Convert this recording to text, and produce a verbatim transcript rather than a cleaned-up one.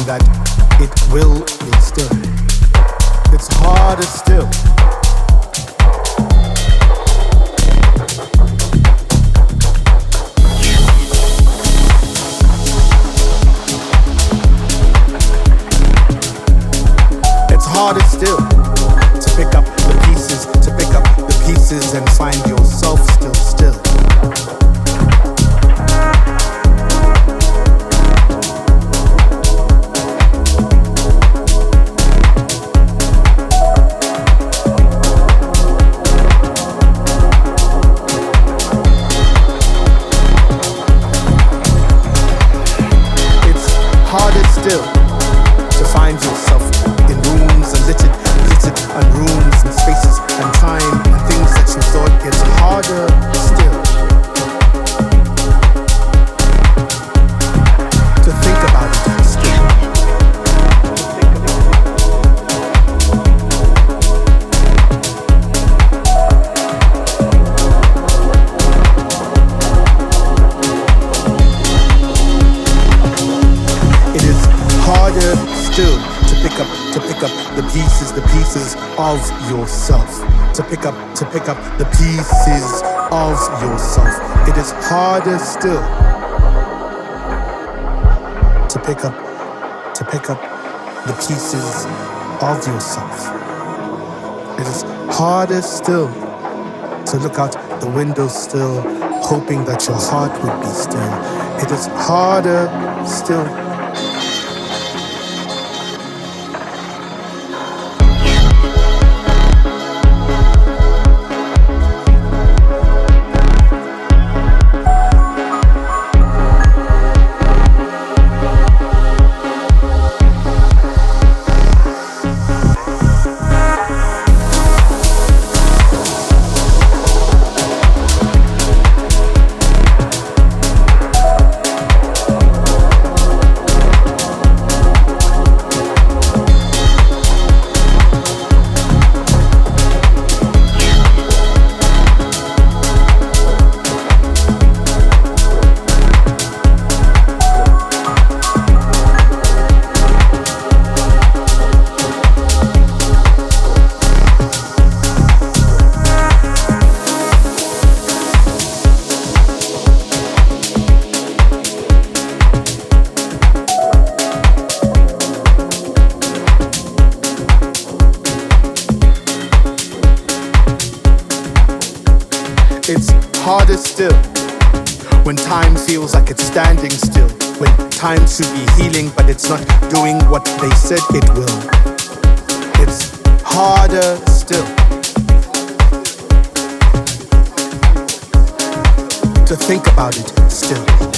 that it will be still. It's harder still. It's harder still to pick up the pieces, to pick up the pieces and find yourself still, still. Harder still to find yourself in rooms and littered, littered and rooms and spaces and time and things that you thought. It's harder still to think about it still. It is harder still to pick up, to pick up the pieces, the pieces of yourself. To pick up, to pick up the pieces of yourself. It is harder still to pick up, to pick up the pieces of yourself. It is harder still to look out the window still, hoping that your heart would be still. It is harder still. It's harder still when time feels like it's standing still, when time should be healing but it's not doing what they said it will. It's harder still to think about it still.